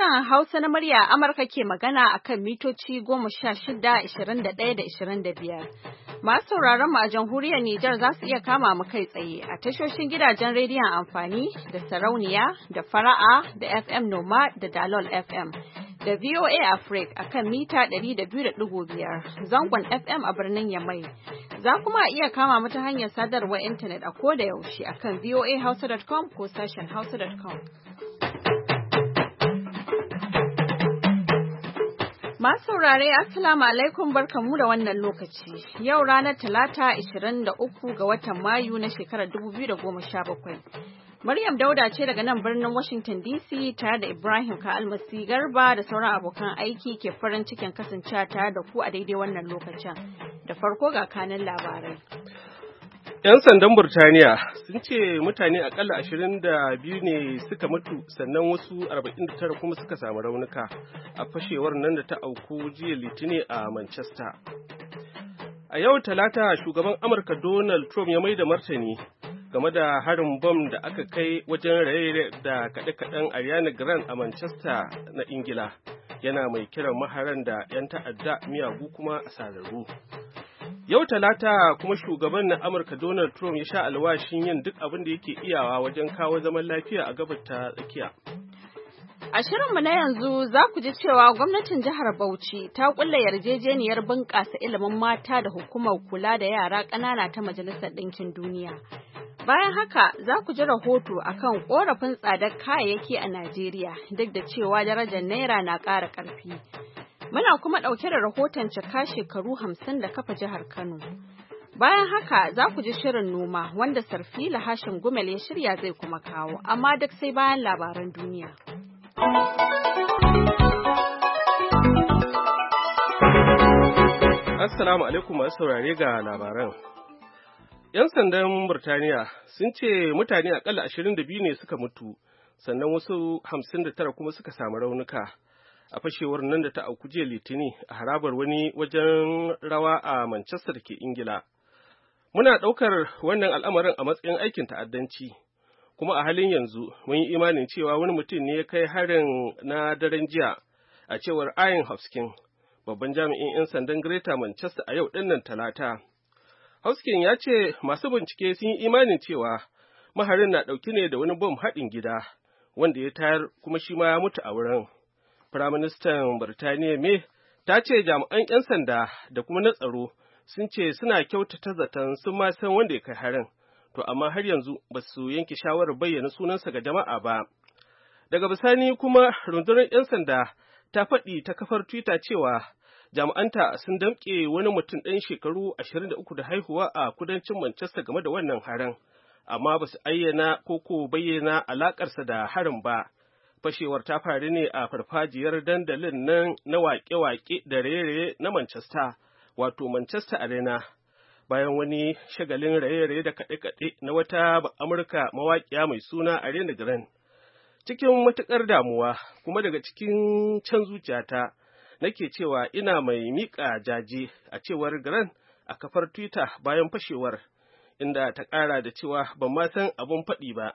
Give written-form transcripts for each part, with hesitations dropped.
Sashen Hausa na murya Amurka ke magana a kan mitoci 16, 21 da 25. Masu sauraron mu a jamhuriyar Nijar za su iya kama mu kai tsaye a tashoshin gidajen rediyon amfani da sarauniya da fara'a da FM Noma da Dalol FM. Da VOA Africa a kan mita 200.5 zangon FM a birnin Yamai. Za kuma iya kama mu ta hanyar sadarwar intanet a koda yaushe a kan voahausa.com ko sashen hausa.com. Masu saurare Assalamu alaikum barkanmu da wannan lokaci. Yau ranar Talata 23 ga watan Mayu na shekarar 2017. Maryam Dauda ce daga nan birnin Washington DC tare da Ibrahim Ka'almasi Garba da sauran abokan aiki ke farin cikin kasancewa tare da ku a daidai wannan lokacin. Da farko ga kanin labarai. 'Yan sandan Burtaniya sun ce mutane akalla 22 ne suka mutu sannan wasu 49 kuma suka samu raunuka a fashewar nan da ta auku jiya Litinin a Manchester. A yau Talata shugaban Amurka Donald Trump ya mai da martani game da harin bom da aka kai wajen raye da kaɗe-kaɗen Ariana Grande a Manchester na Ingila. Yana mai kiran maharan da 'yan ta'adda miyagu kuma asararru. Yau Talata kuma shugaban na Amurka Donald Trump ya sha alwashin yin duk abin da yake iyawa wajen kawo zaman lafiya a gabar ta tsakiya. A shirinmu na yanzu za ku ji cewa gwamnatin jihar Bauchi ta kulle yarjejeniyar bunƙasa ilimin mata da hukumar kula da yara ƙanana ta Majalisar Ɗinkin Duniya. Bayan haka za ku ji rahoto akan ƙorafin tsadar kayayyaki a Najeriya duk da cewa darajar Naira na ƙara ƙarfi. Muna kuma ɗauke da rahoton cika shekaru 50 da kafa jihar Kano. Bayan haka za ku ji shirin noma wanda Sarfila Hashim Gumel ya shirya zai kuma kawo, amma duk sai bayan labaran duniya. Assalamu alaikum masu saurare ga labaran. 'Yan sandan Burtaniya sun ce mutane akalla 22 ne suka mutu, sannan wasu 59 kuma suka samu raunuka. A fashewar nan da ta auku jiya Litinin a harabar wani wajen rawa a Manchester da ke Ingila. Muna ɗaukar wannan al'amarin a matsayin aikin ta'addanci, kuma a halin yanzu mun yi imanin cewa wani mutum ne ya kai harin na daren jiya, a cewar Ian Hoskin, babban jami'in 'yan sandan Greater Manchester a yau ɗinnan Talata. Hoskin ya ce masu bincike sun yi imanin cewa maharin na ɗauki ne da wani bom haɗin gida, wanda ya tayar kuma shi ma ya mutu a wurin. Firaministan Birtaniya May ta ce jami'an 'yan sanda da kuma na tsaro sun ce suna kyautata zaton sun ma san wanda ya kai harin, to amma har yanzu ba su yanke shawarar bayyana sunansa ga jama'a ba. Daga bisani kuma rundunar 'yan sanda ta faɗi ta kafar Twitter cewa jami'anta sun damƙe wani mutum ɗan shekaru 23 da haihuwa a kudancin Manchester game da wannan harin, amma ba su ayyana ko bayyana alaƙarsa da harin ba. Fashewar ta faru ne a farfajiyar dandalin nan na waƙe-waƙe da raye-raye na Manchester, wato Manchester Arena, bayan wani shagalin raye-raye da kaɗe-kaɗe na wata Amurka mawaƙiya mai suna Ariana Grande. Cikin matuƙar damuwa, kuma daga cikin can zuciyata, nake cewa ina mai miƙa jaje a cewar Grande a kafar Twitter bayan fashewar, inda ta ƙara da cewa ban ma san abin faɗi ba.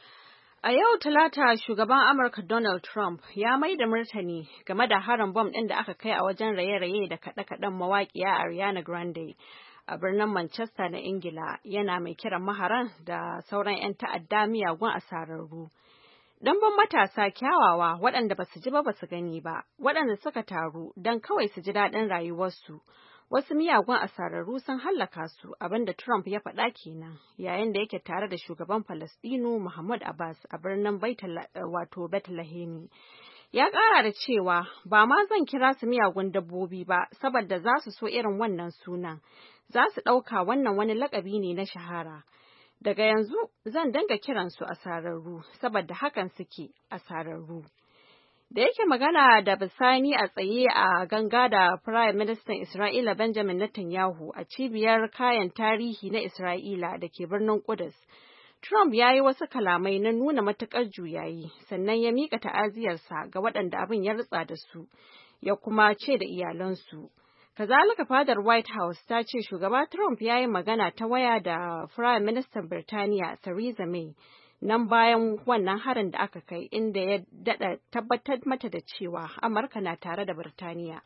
A yau Talata shugaban Amurka Donald Trump ya mai da martani game da harin bom ɗin da aka kai a wajen raye-raye da kaɗe-kaɗen mawaƙiya Ariana Grande a birnin Manchester na Ingila, yana mai kiran maharan da sauran 'yan ta'adda miyagun asararru. Ɗanban matasa kyawawa waɗanda ba su ji ba su gani ba, waɗanda suka taru don kawai su ji daɗin rayuwarsu. Wasu miyagun asararru sun hallaka su, abinda Trump ya faɗa kenan yayin da yake tare da shugaban Falasɗinu Mahmud Abbas a birnin Bethlehem. Ya ƙara da cewa ba ma zan kira su miyagun dabbobi ba saboda za su so irin wannan sunan. Za su ɗauka wannan wani lakabi ne na shahara. Daga yanzu zan dinga kiransu asararru saboda hakan suke asararru. Da yake magana da bisani a tsaye a ganga da Prime Minister Isra'ila Benjamin Netanyahu a cibiyar kayan tarihi na Isra'ila da ke birnin Kudus, Trump ya yi wasu kalamai na nuna matuƙar juyayi, sannan ya miƙa ta'aziyarsa ga waɗanda abin ya ritsa da su, ya kuma ce da iyalansu. Kazalika fadar White House ta ce shugaba Trump ya yi magana ta waya da Prime Minister Birtaniya Theresa May nan bayan wannan harin da aka kai, inda ya daɗa tabbatar mata da cewa Amurka na tare da Birtaniya.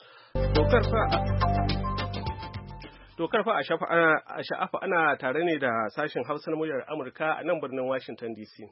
Dokar fa a sha'afa ana tare ne da sashen Hausa na muryar Amurka a nan birnin Washington DC.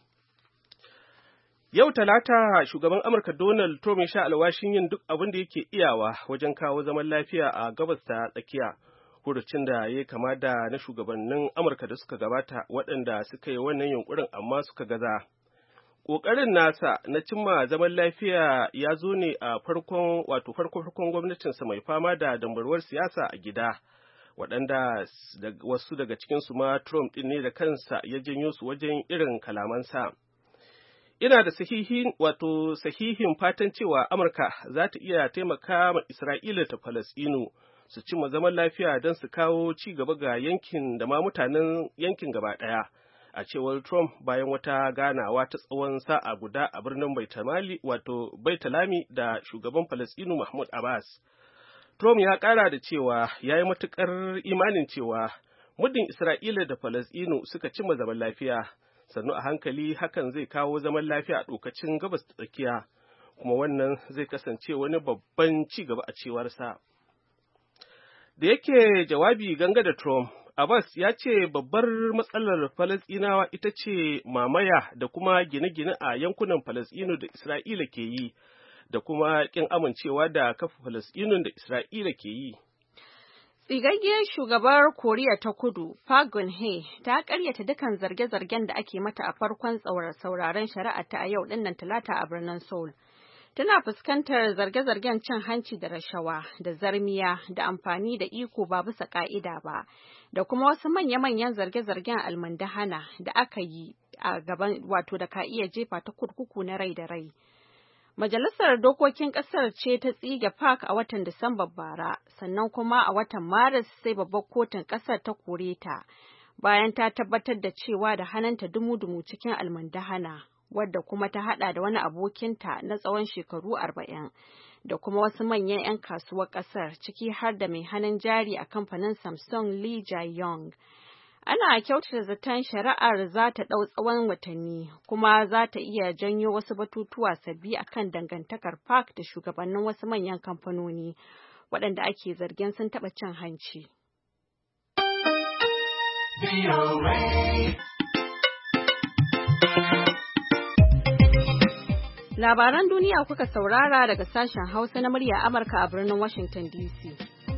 Yau Talata shugaban Amurka Donald Trump ya sha alwashin yin duk abin da yake iyawa wajen kawo zaman lafiya a gabas ta tsakiya. Hurucin da ya kama da na shugabannin Amurka da suka gabata waɗanda suka yi wannan yunkurin amma suka gaza. Ƙoƙarin nasa na cimma zaman lafiya ya zo ne a farkon gwamnatinsa mai fama da dambarwar siyasa a gida. Waɗanda wasu daga cikinsu ma Trump ɗin ne da kansa ya janyo su wajen irin kalamansa. Ina da sahihin fatan cewa Amurka za ta iya taimaka ma Isra'ila ta Falasɗinu su cimma zaman lafiya don su kawo ci gaba ga yankin da ma mutanen yankin gaba ɗaya. A cewar Trump bayan wata ganawa ta tsawon sa'a guda a birnin Baitalami da shugaban Falasɗinu Mahmud Abbas. Trump ya ƙara da cewa ya yi matuƙar imanin cewa muddin Isra'ila da Falasɗinu suka cimma zaman lafiya, sannu a hankali hakan zai kawo zaman lafiya a ɗokacin gabas ta tsakiya, kuma wannan zai kasance wani babban ci gaba a cewarsa. Da yake jawabi ganga da Trump, Abbas ya ce babbar matsalar Falasɗinawa ita ce mamaya da kuma gine-gine a yankunan Falasɗinu da Isra'ila ke yi, da kuma ƙin amincewa da kafa Falasɗinun da Isra'ila ke yi. Tsigaggiyar shugabar Koriya ta Kudu, Park Geun-hye, ta ƙaryata dukan zarge-zargen da ake mata a farkon sauraren shari'a ta a yau dinnan Talata a birnin Seoul. Tana fuskantar zarge-zargen cin hanci da rashawa, da zarmiya, da amfani da iko ba bisa ƙa'ida ba, da kuma wasu manya-manyan zarge-zargen almundahana da aka yi a gaban da ka iya jefa ta kurkuku na rai da rai. Majalisar Dokokin Ƙasar ce ta tsige Park a watan Disambar bara, sannan kuma a watan Maris sai babbar kotun ƙasar ta kore ta, bayan ta tabbatar da cewa da hannunta dumu-dumu cikin almundahana, wadda kuma ta haɗa da wani abokinta na tsawon shekaru 40, da kuma wasu manyan 'yan kasuwar ƙasar, ciki har da mai hannun jari a kamfanin Samsung Lee Jae-yong. Ana kyautata zaton shari'ar za ta ɗau tsawon watanni, kuma za ta iya janyo wasu batutuwa sabbi akan dangantakar Park da shugabannin wasu manyan kamfanoni waɗanda ake zargin sun taɓa cin hanci. Labaran duniya kuka saurara daga sashen Hausa na murya Amurka a birnin Washington DC.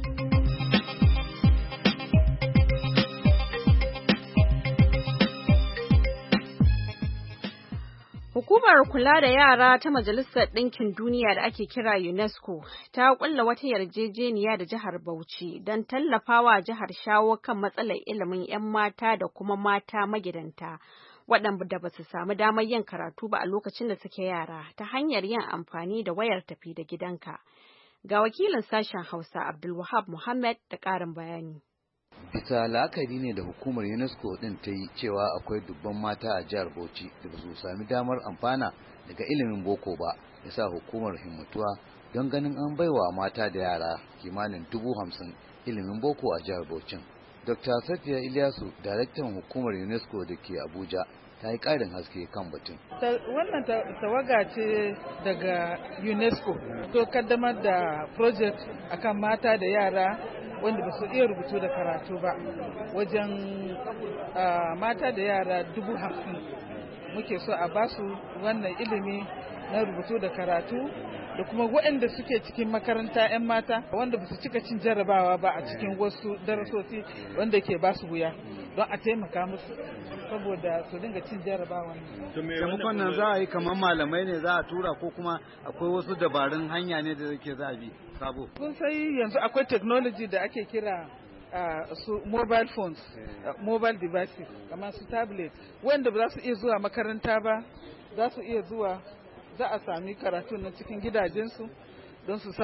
Hukumar kula da yara ta Majalisar Ɗinkin Duniya da ake kira UNESCO ta ƙulla wata yarjejeniya da jihar Bauchi don tallafawa jihar shawo kan matsalar ilimin 'yan mata da kuma mata magidanta waɗanda ba su samu damar yin karatu ba a lokacin da suke yara ta hanyar yin amfani da wayar tafi da gidanka. Ga wakilin sashen Hausa Abdulwahab Muhammad da ƙarin bayani. Bisa la'akari ne da hukumar UNESCO din ta yi cewa akwai dubban mata a jihar Bauchi da ba su sami damar amfana daga ilimin boko ba, yasa hukumar himmatuwa don ganin an baiwa mata da yara kimanin 50,000 ilimin boko a jihar Bauchi. Dr. Safiya Ilyasu, daraktan hukumar UNESCO da ke Abuja, ta yi ƙarin haske kan batun. Wannan tawaga ce daga UNESCO to kaddamar da project akan mata da yara wanda ba su iya rubutu da karatu ba, wajen mata da yara 50,000 muke so a basu wannan ilimi na rubutu da karatu, da kuma waɗanda suke cikin makaranta 'yan mata wanda ba su cika cin jarabawa ba a cikin wasu darasosi wanda ke basu wuya, don a taimaka musu saboda su dinga cin jarabawa. Taimakon nan za a yi kamar malamai ne za a tura, ko kuma akwai wasu dabarun hanya ne da zake za a bi sabo? Kun sai yanzu akwai technology da ake kira su mobile phones, mobile devices, kamar su tablet, wanda ba za su iya zuwa makaranta ba za su iya zuwa, za a sami karatu na cikin gidajensu don su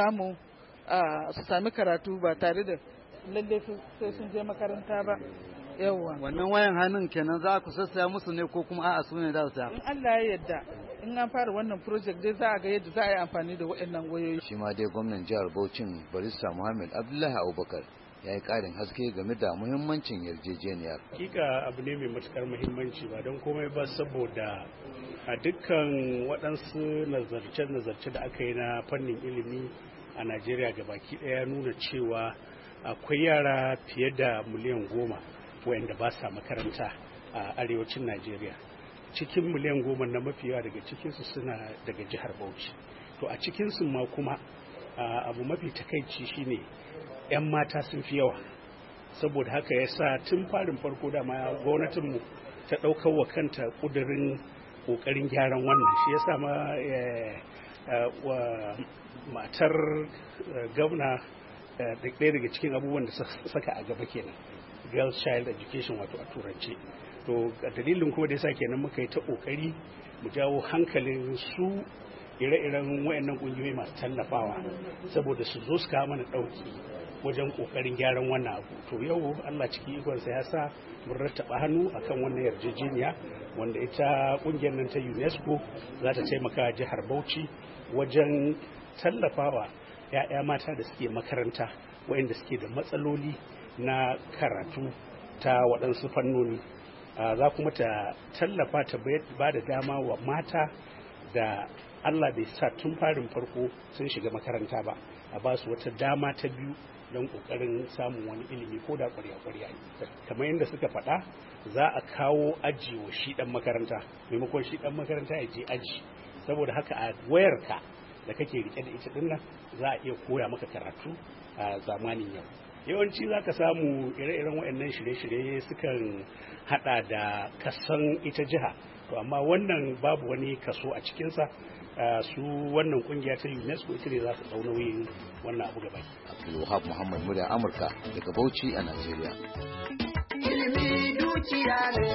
sami karatu ba tare da lalle sai sun je makaranta ba. Yawwa. Wannan wayan hannun kenan za ku sassaya musu ne, ko kuma a'a su ne za su saya? In Allah ya yarda, in an fara wannan project dai za a ga yadda za a yi amfani da waɗannan wayoyi. Shi ma dai gwamnan jihar Bauchi Barista Muhammad Abdullahi Abubakar ya yi ƙarin haske game da muhimmancin yarjejeniyar. Hakika abu ne mai matukar muhimmanci ba don komai ba saboda a dukkan waɗansu nazarce-nazarce da aka yi na fannin ilimi a Najeriya gabaki ɗaya nuna cewa akwai yara fiye da miliyan 10 wayanda ba sa makaranta a arewacin Najeriya. Cikin miliyan 10 na mafi yawa daga cikinsu suna daga jihar Bauchi. To a cikinsu ma kuma abu mafi takaici shine 'yan mata sun fi yawa. Saboda haka ya sa tun farin farko da ma gwamnatinmu ta ɗaukar wa kanta ƙudurin ƙoƙarin gyaran wannan. Shi ya sa ma matar gwamna ɗaya daga cikin abubuwan da saka a gaba kenan, girls child education wato a turance. To dalilin kuma da yasa kenan muka yi ta ƙoƙari mu jawo hankalin su ire-iren wayannan ƙungiyoyi masu tallafawa saboda su zo su kawo mana ɗauki wajen ƙoƙarin gyaran wannan abu. To yau Allah cikin ikonsa ya sa mun rattaba hannu akan wannan yarjejeniya wanda ita ƙungiyar nan ta UNESCO za ta taimaka jihar Bauchi wajen tallafawa 'ya'ya mata da suke makaranta wayanda suke da matsaloli na karatu ta waɗansu fannoni. Za kuma ta tallafa ta ba da dama wa mata da Allah bai sa tun farin farko sun shiga makaranta ba, a ba su wata dama ta biyu don ƙoƙarin samun wani ilimi ko da ƙwarya-ƙwarya. Kamar yadda suka faɗa, za a kawo aji wa shi ɗan makaranta maimakon shi ɗan makaranta ya je aji. Saboda haka a wayarka da kake rike da ita dinnan za a iya koya maka karatu a zamanin yau. Yawanci za ka samu ire-iren waɗannan shirye-shirye sukan haɗa da kason ita jiha, to amma wannan babu wani kaso a cikinsa. Su wannan kungiya ta UNESCO ita ne za su ɗau nauyin wannan abu gaba. Abdulwahab Muhammad Murya Amurka daga Bauchi a Najeriya. Ilimi dukiya ne,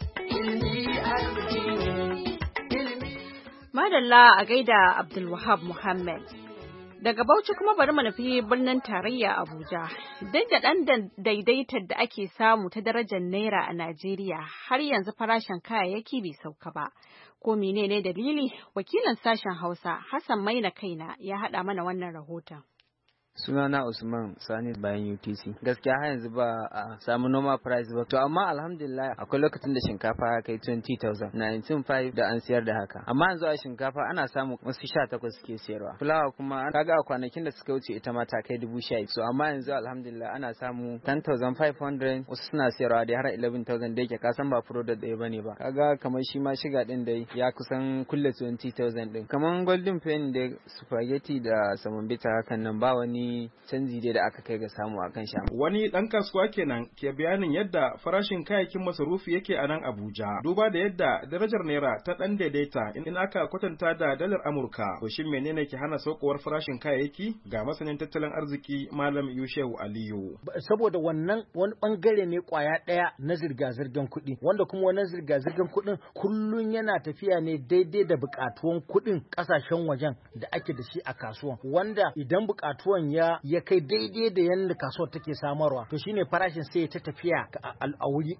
ilimi arziki ne. Madalla a gaida Abdulwahab Muhammad. Daga Bauchi kuma bari mu nufi birnin tarayya Abuja. Duk da ɗan daidaitar da ake samu ta darajar Naira a Najeriya, har yanzu farashin kayayyaki bai sauka ba. Ko menene dalili? Wakilin sashen Hausa, Hassan Maina Kaina, ya haɗa mana wannan rahoton. Sunana Usman Sani bayan UTC. Gaskiya har yanzu ba a samu normal price ba. To amma alhamdulillah akwai lokacin da shinkafa ya kai 20,000, 19,500 da an siyar da haka. Amma yanzu a shinkafa ana samu wasu 18 suke siyarwa. Fulawa kuma kaga a kwanakin da suka wuce ita ma ta kai 15,000. So amma yanzu alhamdulillah ana samu 10,500, wasu suna siyarwa dai har 11,000 da yake kasan ba product ɗaya bane ba. Kaga kamar shi ma shiga din dai ya kusan kulle 20,000 din. Kamar golden penny da spaghetti da samambita hakan nan ba wani canji dai da aka kai ga samu a kan shamu. Wani ɗan kasuwa kenan ke bayanin yadda farashin kayayyakin masarufi yake a nan Abuja. Duba da yadda darajar naira ta ɗan daidaita in aka kwatanta da dalar Amurka. To shin menene ke hana saukowar farashin kayayyaki? Ga masanin tattalin arziki Malam Yushehu Aliyu. Saboda wannan wani bangare ne kwaya ɗaya na zirga-zirgar kuɗi, wanda kuma wannan zirga-zirgar kuɗin kullun yana tafiya ne daidai da buƙatuwan kuɗin ƙasashen wajen da ake da shi a kasuwan, wanda idan buƙatuwan ya kai daidai da yadda kasuwar take samarwa, to shine farashin sai ta tafiya a wuri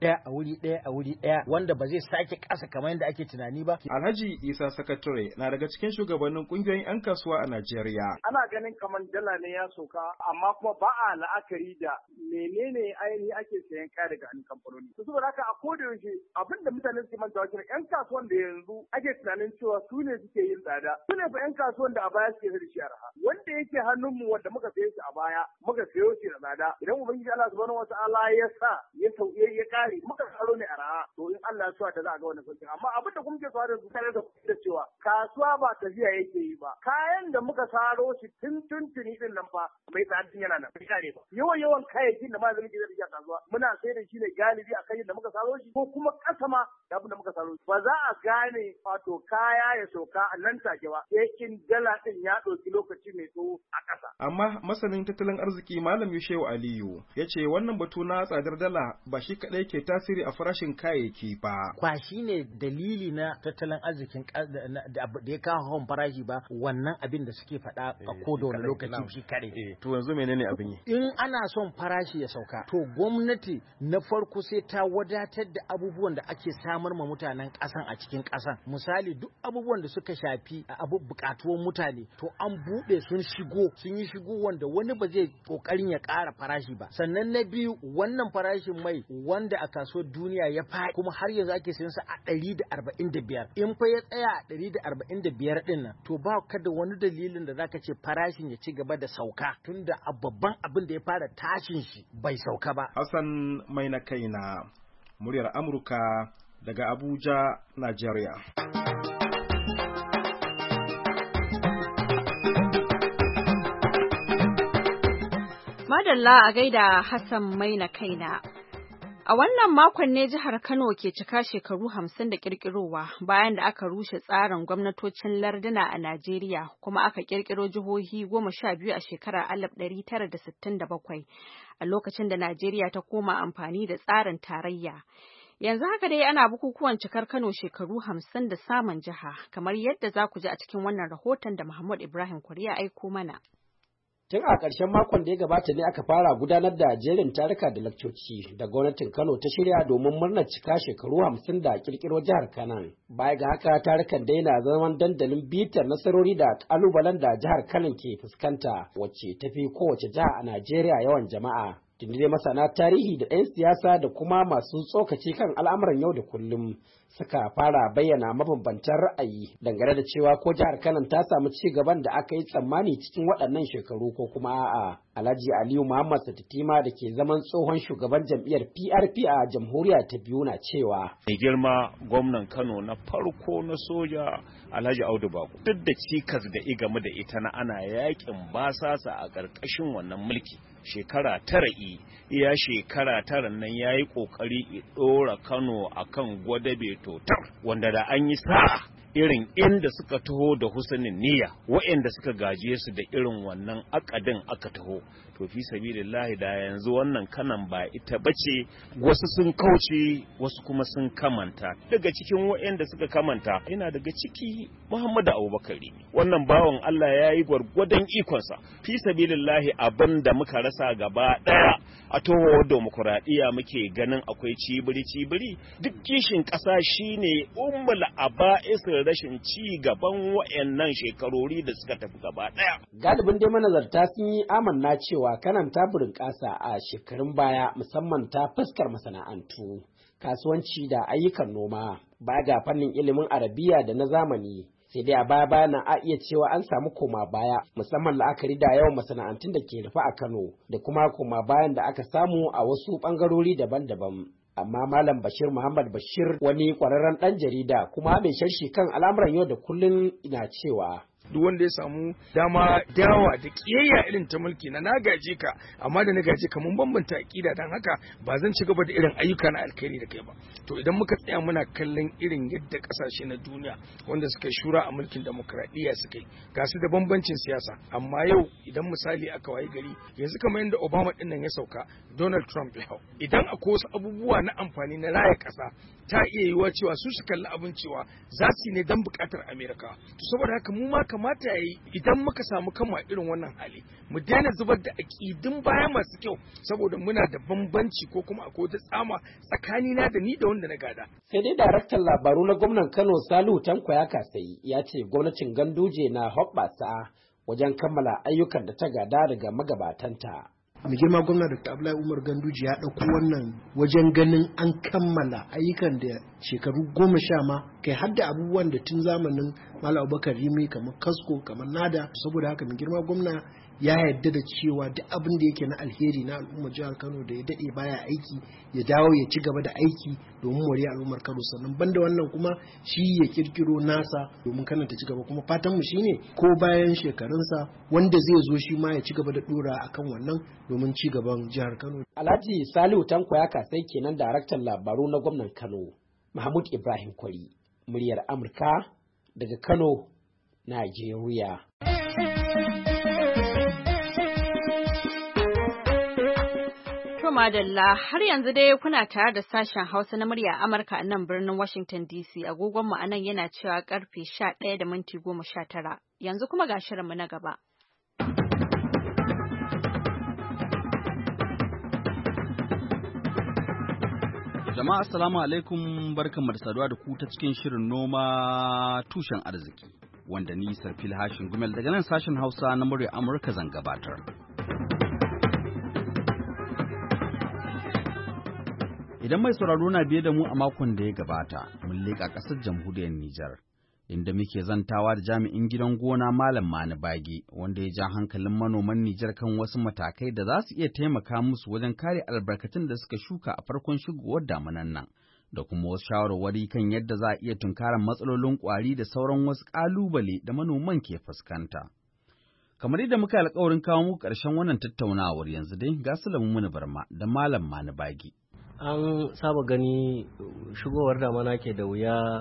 ɗaya wanda ba zai sake ƙasa kamar yadda ake tunani ba. Alhaji Isa Sakatare na daga cikin shugabannin kungiyoyin 'yan kasuwa a Najeriya. Ana ganin kamar dala ne ya soka, amma kuma ba a la'akari da menene ainihi ake sayan kaya daga hannun kamfanoni. To saboda haka a koda yaushe abin da mutane suke mantawa shine 'yan kasuwan da yanzu ake tunanin cewa su ne suke yin tsada. Su ne fa 'yan kasuwan da a baya suke da shi arha. Wanda yake hannunmu wanda muka saye shi a baya muka sayo shi da tsada, idan ubangiji Allah subhanahu wataala ya sa ya sauye ya kare muka saro ne a raha, to in Allah ya so da za a ga wannan sauki. Amma abin da kuma ke so da su kare da cewa kasuwa ba tafiya yake yi ba, kayan da muka saro shi tuntuni din nan fa mai tsadin yana nan bai kare ba. Yawan kayayyakin da ma zan ke da kasuwa muna sai da shi ne galibi a kayan da muka saro shi ko kuma kasa ma da abin da muka saro shi. Ba za a gane wato kaya ya sauka a nan take ba sai in dala din ya ɗauki lokaci mai tsawo a ƙasa. Amma masanin tattalin arziki Malam Yushewu Aliyu ya ce wannan batu na tsadar dala ba shi shi kaɗai ke tasiri a farashin kayayyaki ba. Kwa shi ne dalili na tattalin arzikin da ya kawo hawan farashi ba, wannan abin da suke faɗa a koda wani lokaci shi kaɗai. To yanzu menene abin yi? In ana son farashi ya sauka, to gwamnati na farko sai ta wadatar da abubuwan da ake samar ma mutanen ƙasan a cikin ƙasan. Misali duk abubuwan da suka shafi buƙatuwan mutane, to an buɗe sun yi shigo wanda wani ba zai ƙoƙarin ya ƙara farashi ba. Sannan na biyu, wannan farashin mai wanda a kasuwar duniya ya faɗi kuma har yanzu ake sayan sa a 145. In fa ya tsaya a 145 din nan, to ba ka da wani dalilin da zaka ce farashin ya ci gaba da sauka, tunda a babban abin da ya fara tashin shi bai sauka ba. Hassan mai na kaina, muryar Amurka daga Abuja, Najeriya. Madalla a gaida Hassan mai na kaina. A wannan makon ne jihar Kano ke cika shekaru 50 da kirkirowa bayan da aka rushe tsarin gwamnatocin larduna a Najeriya kuma aka kirkiro jihohi 12 a shekarar 1967 a lokacin da Najeriya ta koma amfani da tsarin tarayya. Yanzu haka dai ana bukukuwan cikar Kano shekaru 50 da samun jiha, kamar yadda za ku ji a cikin wannan rahoton da Muhammad Ibrahim Kwariya aiko mana. Tun a ƙarshen makon da ya gabata ne aka fara gudanar da jerin taruka da lakcoci da gwamnatin Kano ta shirya domin murnar cika shekaru 50 da kirkiro jihar Kano. Baya ga haka tarukan daina zaman dandalin bitar nasarori da ƙalubalen da jihar Kano ke fuskanta, wacce tafi kowace jiha a Najeriya yawan jama'a. Tunda dai masana tarihi da 'yan siyasa da kuma masu tsokaci kan al'amuran yau da kullum suka fara bayyana mabambantan ra'ayi dangane da cewa ko jihar Kano ta samu ci gaban da aka yi tsammani cikin waɗannan shekaru ko kuma a'a. Alhaji Aliyu Muhammad Satitima da ke zaman tsohon shugaban jam'iyyar PRP a jamhuriya ta biyu na cewa. Mai girma gwamnan Kano na farko na soja Alhaji Audu Bako duk da cikas da igama da ita na ana yakin basasa a ƙarƙashin wannan mulki. Shekara tara iya shekara tara nan ya yi ƙoƙari ɗora Kano a kan gwadabe totar wanda da an yi sa'a irin inda suka taho da husnin niyya waɗanda suka gaje su da irin wannan akadin aka taho to fi sabilillahi da yanzu wannan Kanan ba ita bace, wasu sun kauce wasu kuma sun kamanta. Daga cikin waɗanda suka kamanta ina daga ciki Muhammadu Abubakar wannan bawan Allah ya yi gwargwadon ikonsa fi sabilillahi abin da muka rasa gaba ɗaya a toho demokuraɗiyya muke ganin akwai cibiri duk kishin ƙasa shine ummul aba'isin rashin ci gaban wayannan shekarori da suka tafi gaba ɗaya. Galibin dai manazarta sun yi amanna cewa Kanan ta burin ƙasa a shekarun baya musamman ta fuskar masana'antu, kasuwanci da ayyukan noma, baya ga fannin ilimin Arabiya da na zamani. Sai dai a baya na a iya cewa an samu koma baya musamman la'akari da yawan masana'antun da ke rufe a Kano da kuma koma bayan da aka samu a wasu ɓangarori daban-daban. Amma Malam Bashir Muhammad Bashir wani ƙwararren ɗan jarida kuma mai sharshi kan al'amuran yau da kullum na cewa. Duk wanda ya samu dama dawa da kiyayya irin ta mulki na gaje ka, amma da na gaje ka mun bambanta akida, dan haka ba zan ci gaba da irin ayyuka na alkhairi da kai ba. To idan muka tsaya muna kallon irin yadda kasashe na duniya wanda suka shura a mulkin demokradiyya suka yi, ga su da bambancin siyasa, amma yau idan misali aka wayi gari yanzu kamar yadda Obama din nan ya sauka, Donald Trump ya hau, idan akwai wasu abubuwa na amfani na raya kasa ta iya yiwuwa cewa su kalli abin cewa za su ne don bukatar Amerika. To saboda haka mu ma kamata yayi idan muka samu kanmu a irin wannan hali mu daina zubar da aƙidun baya masu kyau saboda muna da bambanci ko kuma akwai wata tsama tsakanina da ni da wanda na gada. Sai dai daraktan labaru na gwamnan Kano Salihu Tanko ya kasai ya ce gwamnatin Ganduje na hoɓɓasa wajen kammala ayyukan da ta gada daga magabatanta. Mai girma gwamna Dr. Abdullahi Umar Ganduje ya ɗauko wannan wajen ganin an kammala ayyukan da shekaru 10 ma kai har da abubuwan da tun zamanin Malam Abubakar Rimi kamar Kasko kamar Nada. Saboda haka mai girma gwamna ya yarda da cewa duk abin da yake na alheri na al'ummar jihar Kano da ya dade baya aiki ya dawo ya ci gaba da aiki domin wariya al'ummar Kano, sannan banda wannan kuma shi ya kirkiro nasa domin Kano ta ci gaba, kuma fatan mu shine ko bayan shekarunsa wanda zai zo shi ma ya ci gaba da dora akan wannan domin ci gaban jihar Kano. Alhaji Salihu Tanko ya kasai kenan daraktan labaru na gwamnan Kano. Mahmud Ibrahim Kwari, muryar Amurka daga Kano, Najeriya. To madalla har yanzu dai kuna tare da sashen Hausa na murya Amurka a nan birnin Washington DC. Agogon mu anan yana cewa karfe 11:19. Yanzu kuma ga shirinmu na gaba. Jama'a assalamu alaikum, barkanmu da saduwa da ku ta cikin shirin noma tushen arziki wanda ni Sarfil Hashin Gumel daga nan sashen Hausa na murya Amurka zan gabatar. Idan mai sauraro na biye da mu a makon da ya gabata, mun leƙa ƙasar jamhuriyar Nijar, inda muke zantawa da jami'in gidan gona Malam Mani Bage, wanda ya ja hankalin manoman Nijar kan wasu matakai da za su iya taimaka musu wajen kare albarkatun da suka shuka a farkon shigowar damunan nan, da kuma wasu shawarwari kan yadda za a iya tunkarar matsalolin ƙwari da sauran wasu ƙalubale da manoman ke fuskanta. Kamar yadda muka alƙawarin kawo muku ƙarshen wannan tattaunawar yanzu dai ga Sulaiman Muni Barma da Malam Mani Bage. An saba gani shigowar damana ke da wuya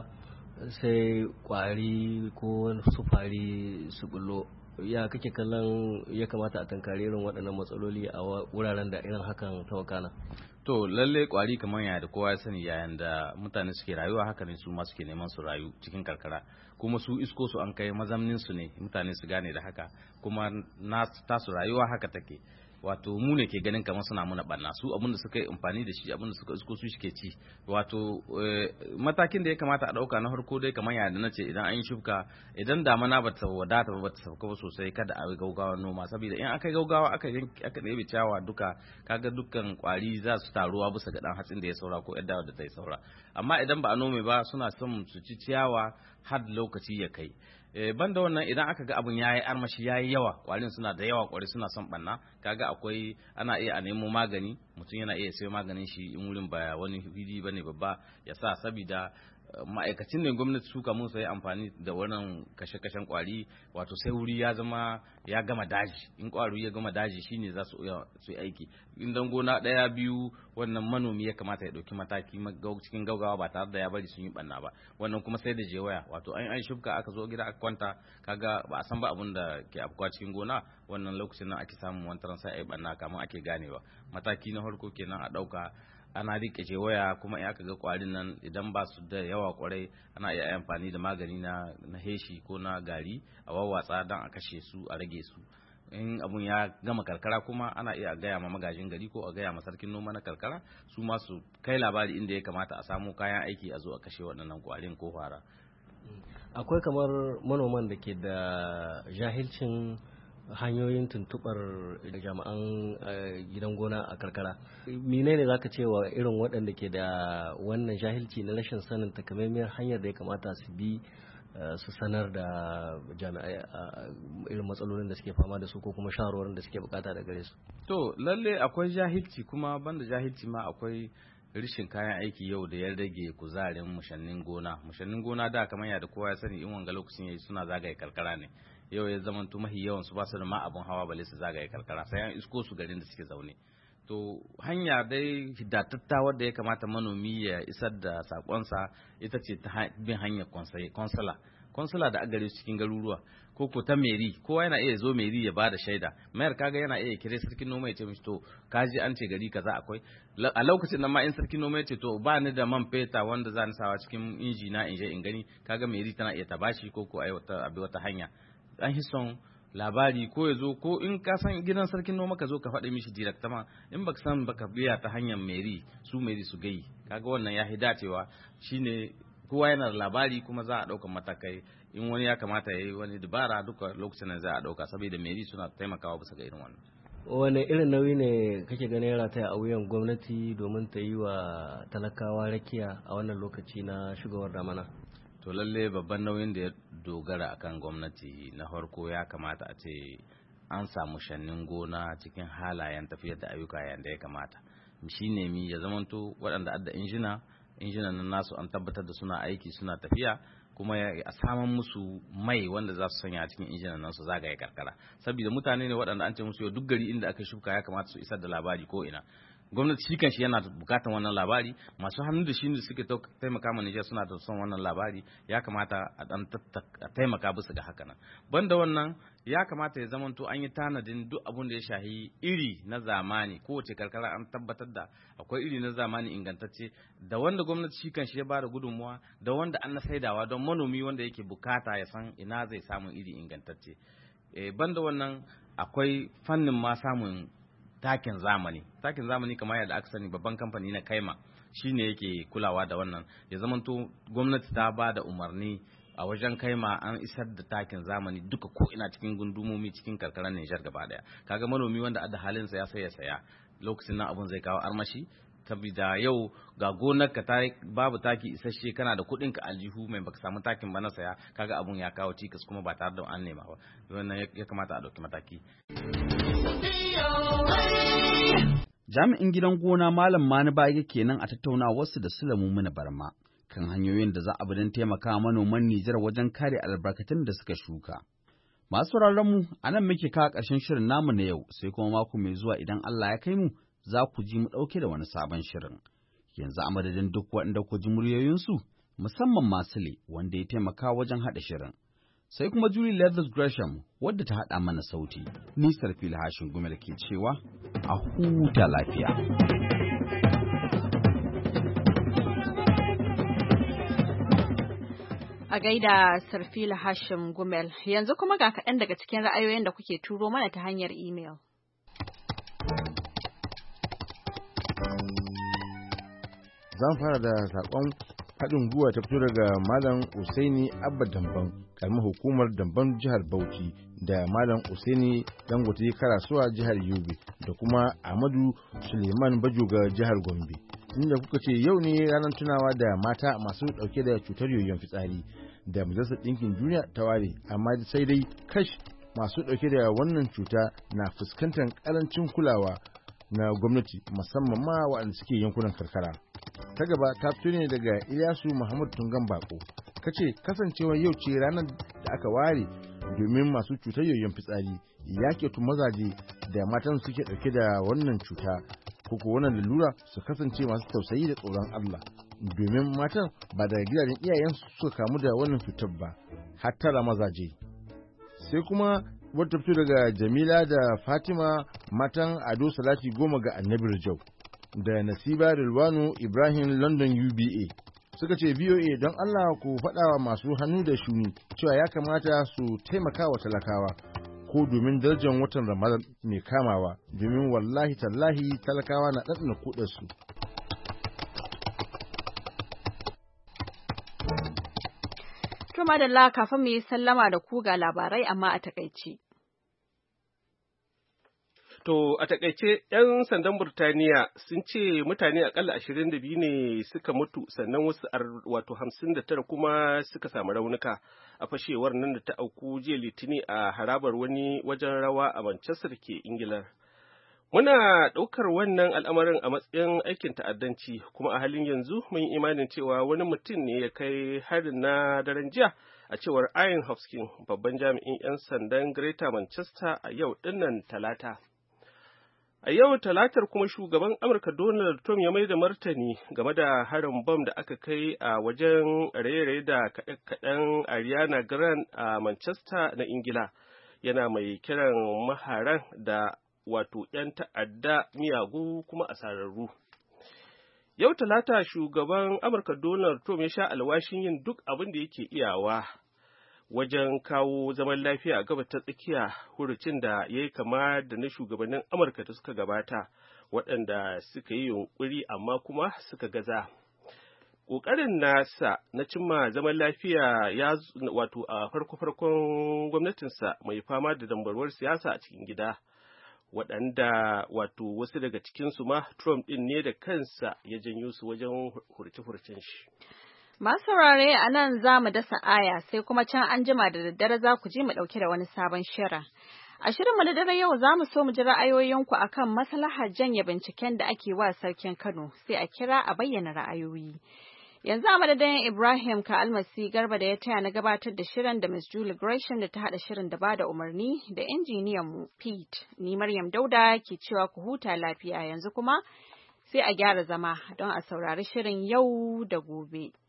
sai kwari ko su fari su bullo. Ya kake kallon ya kamata a tankare irin waɗannan matsaloli a wuraren da irin hakan ta wakana? To lalle kwari kamar yaya da kowa ya sani yayin da mutane suke rayuwa haka ne su ma suke neman su rayu cikin karkara, kuma su isko su an kai mazamnin su ne mutane su gane da haka, kuma na tasu rayuwa haka take. Wato mu ne ke ganin kamar suna muna banna, su abin da suka yi amfani da shi, abin da suka isko su suke ci. Wato matakin da ya kamata a dauka na farko dai kamar yadda nace, idan an yi shuka, idan damana ba ta wadata ba ta sauka ba sosai, kada a yi gaugawa noma, saboda in aka yi gaugawa aka ɗebe ciyawa duka, kaga dukkan kwari za su taruwa bisa ga dan hatsin da ya saura ko yadda da ta yi saura. Amma idan ba a nome ba suna son su ci ciyawa har lokaci ya kai. Banda wannan, idan aka ga abun yayi armashi yayi yawa, kwarin suna da yawa, kwari suna son banna, kaga akwai ana iya a nemo magani, mutum yana iya sayo maganin shi in wurin ba wani fili bane babba ya sa, saboda ma'aikacin ne gwamnati suka mun sai amfani da wannan kashe-kashen kwari, wato sai wuri ya zama ya gama daji. In kwari ya gama daji shine za su yi aiki. In dan gona daya biyu, wannan manomi ya kamata ya dauki mataki cikin gaugawa ba tare da ya bari sun yi banna ba. Wannan kuma sai da jewaya, wato an shuka aka zo gida aka kwanta, kaga ba a san ba abin da ke afkuwa cikin gona, wannan lokacin nan ake samun wantaran sai a yi banna kamar ake ganewa. Mataki na farko kenan a dauka, ana rike waya, kuma in aka ga kwarin nan idan ba su da yawa kwarai, ana iya amfani da magani na heshi ko na gari a wawwatsa don a kashe su, a rage su. In abun ya gama karkara kuma ana iya gaya ma magajin gari ko a gaya ma sarkin noma na karkara, su ma su kai labari inda ya kamata a samu kayan aiki a zo a kashe waɗannan kwarin ko fara. Akwai kamar manoman da ke da jahilcin hanyoyin tuntubar jami'an gidan gona a karkara. Menene zaka ce wa irin waɗanda ke da wannan jahilci na rashin sanin takamaimiyar hanyar da ya kamata su bi su sanar da jami'ai irin matsalolin da suke fama da su ko kuma shawarwarin da suke bukata da gare su? To lalle akwai jahilci, kuma banda jahilci ma akwai rishin kayan aiki yau da ya rage kuzarin mushannin gona da kamar yadda kowa ya sani, in wanga lokacin yayi suna zagaye karkara ne. Yau ya zama mahi yawan su ba su da ma abun hawa balle su zagaye karkara, sai an isko su garin da suke zaune. To hanya dai hidatatta wadda ya kamata manomi ya isar da sakonsa ita ce ta bin hanyar konsula da agare cikin garuruwa, ko ta meri. Kowa yana iya zo meri ya bada shaida. Mayar kaga yana iya kire sarkin noma ya ce mishi, to kaji an ce gari kaza akwai. A lokacin nan ma in sarkin noma ya ce to ba ni da man feta wanda za ni sawa cikin inji na in je in gani, kaga meri tana iya ta bashi ko a bi wata hanya. An hi son labari ko ya zo, ko in ka san gidan sarkin noma ka zo ka faɗi mishi direktama, in baka san baka biya ta hanyar meri su gai, kaga wannan ya hi dacewa. Shine kowa yana da labari, kuma za a ɗauka matakai. In wani ya kamata ya yi wani dabara, duka lokacin da za a ɗauka, saboda meri suna taimakawa bisa ga irin wannan. Wane irin nauyi ne kake ganin ya rataya a wuyan gwamnati domin ta yi wa talakawa rakiya a wannan lokaci na shigowar damana? To lalle babban nauyin da ya dogara akan gwamnati na farko, ya kamata a ce an samu shannin gona cikin halayen tafiyar da ayyuka yadda ya kamata. Shi ne mi ya zamanto waɗanda adda injinan nan nasu an tabbatar da suna aiki, suna tafiya, kuma a saman musu mai wanda za su sanya cikin injinan nan su zagaye karkara, saboda mutane ne waɗanda an ce musu yau duk gari inda aka shuka ya kamata su isar da labari ko ina. gwamnati shi kanshi yana bukatan wannan labari, masu hannu da shi ne suke taimaka ma Nijar suna da son wannan labari, ya kamata a dan taimaka bisa ga haka nan. Banda wannan ya kamata ya zamanto an yi tanadin duk abun da ya shahi iri na zamani, kowace karkara an tabbatar da akwai iri na zamani ingantacce, da wanda gwamnati shi kanshi ya bada gudunmuwa, da wanda an na saidawa don manomi wanda yake bukata ya san ina zai samu iri ingantacce. Banda wannan akwai fannin ma samun takin zamani kamar yadda aka sani babban kamfani na Kaima shine yake kulawa da wannan, ya zamanto gwamnati ta ba da umarni a wajen Kaima an isar da takin zamani duka ko ina cikin gundumomi cikin karkarar Nijar gaba daya. Kaga manomi wanda adda halin sa ya sai ya saya, lokacin nan abun zai kawo armashi, saboda yau ga gonar ka babu taki isasshe, kana da kuɗin ka aljihu mai baka samu takin ba na saya, kaga abun ya kawo cikas kuma ba tare da an nema ba. Wannan ya kamata a ɗauki mataki. Jami'in gidan gona Malam Mani Bage kenan a tattaunawarsu da Sulamu Muna Barma kan hanyoyin da za a bi don taimaka manoman Nijar wajen kare albarkatun da suka shuka. Masu sauraron mu a nan muke kawo ƙarshen shirin namu na yau, sai kuma mako mai zuwa idan Allah ya kai mu za ku ji mu ɗauke da wani sabon shirin. Yanzu a madadin duk waɗanda ku ji muryoyinsu, musamman Masile wanda ya taimaka wajen haɗa shirin. Sai kuma Julie Leathers Gresham wadda ta haɗa mana sauti. Ni Sarfil Hashin Gumel ke cewa a huta lafiya. A gaida Sarfil Hashim Gumel, yanzu kuma ga kaɗan daga cikin ra'ayoyin da kuke turo mana ta hanyar imel. Zan fara da saƙon haɗin gwiwa ta fito daga Malam Usaini Abba Damban, ƙaramar hukumar Damban jihar Bauchi, da Malam Usaini Dangote Karasuwa jihar Yobe, da kuma Ahmadu Suleiman Bajoga jihar Gombe. Inda kuka ce yau ne ranar tunawa da mata masu ɗauke da cutar yoyon fitsari da Majalisar Ɗinkin Duniya ta ware, amma sai dai kash masu ɗauke da wannan cuta na fuskantar ƙarancin kulawa na gwamnati, musamman ma waɗanda suke yankunan karkara. Ta gaba ta fito ne daga Ilyasu Muhammad Tungan Bako. Kace kasancewar yau ce ranar da aka ware domin masu cutar yoyon fitsari, ya ketu mazaje da matan suke dauke da wannan cuta ko wannan lalura su kasance masu tausayi da tsoron Allah, domin matan ba daga gidajen iyayensu suka kamu da wannan cutar ba, hattara mazaje. Sai kuma wata fito daga Jamila da Fatima matan Ado Salati Goma ga Annabi Rijau, da Nasiba Rilwanu Ibrahim London UBA. Suka ce VOA don Allah ku faɗawa masu hannu da shuni cewa ya kamata su taimaka wa talakawa ko domin darajar watan Ramadan mai kamawa, domin wallahi tallahi talakawa na ɗaɗɗana kuɗarsu. To madalla, kafin mu yi sallama da ku ga labarai amma a takaice. To, a takaice, ‘yan sandan Burtaniya sun ce mutane akalla 22 ne suka mutu, sannan wasu 59 kuma suka samu raunuka a fashewar nan da ta auku jiya Litini a harabar wani wajen rawa a Manchester ke Ingila. Muna ɗaukar wannan al'amarin a matsayin aikin ta'addanci, kuma a halin yanzu mun yi imanin cewa wani mutum ne ya kai harin na daren jiya, a cewar Ian Hopkins, babban jami'in ‘yan sandan Greater Manchester a yau ɗinnan Talata. A yau Talatar kuma shugaban Amurka Donald Trump ya mai da martani game da harin bom da aka kai a wajen raye-raye da kaɗe-kaɗen Ariana Grande a Manchester na Ingila, yana mai kiran maharan da wato ‘yan ta'adda miyagu kuma asararru. Yau Talata shugaban Amurka Donald Trump ya sha alwashin yin duk abin da yake iyawa wajen kawo zaman lafiya a gabas ta tsakiya, hurucin da ya yi kama da na shugabannin Amurka da suka gabata, waɗanda suka yi yunƙuri amma kuma suka gaza. Ƙoƙarin nasa na cimma zaman lafiya ya wato a farko-farkon gwamnatinsa mai fama da dambarwar siyasa a cikin gida, waɗanda wato wasu daga cikinsu ma Trump ɗin ne da kansa ya janyo su wajen hurce-hurcen shi. Masu saurare a nan za mu dasa aya, sai kuma can an jima da daddare za ku ji mu ɗauke da wani sabon shirin. A shirinmu na dare yau za mu so mu ji ra'ayoyinku a kan maslahar janye binciken da ake wa Sarkin Kano, sai a kira a bayyana ra'ayoyi. Yanzu a madadin Ibrahim Ka'almasi Garba da ya taya na gabatar da shirin, da Miss Julie Gresham da ta haɗa shirin da bada umarni, da injiniyan mu Pete, ni Maryam Dauda ke cewa ku huta lafiya. Yanzu kuma sai a gyara zama don a saurari shirin yau da gobe.